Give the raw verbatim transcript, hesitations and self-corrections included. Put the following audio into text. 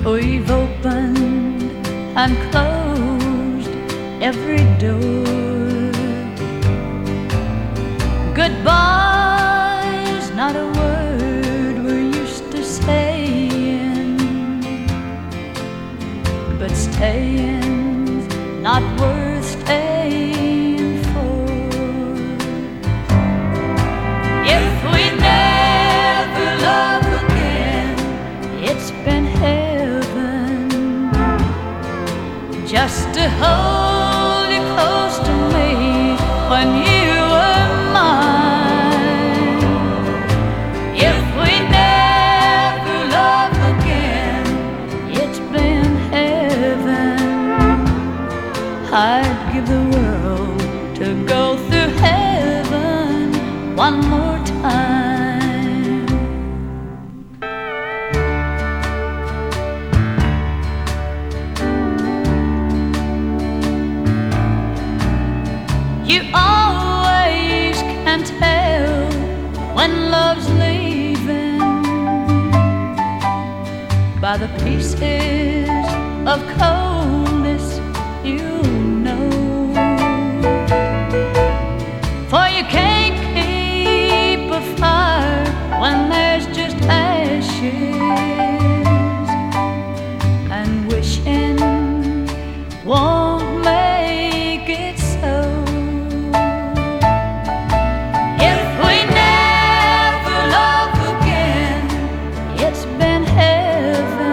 We've opened and closed every door. Goodbye's not a word we're used to saying, but staying's not worth staying for. If we never love again, it's been heaven just to hold you close to me when you were mine. If we never love again, it's been heaven. I'd give the world to go through heaven one more time. You always can tell when love's leaving by the pieces of coldness you know. For you can't keep a fire when there's just ashes, and wishing won't make it so. If we never love again, it's been heaven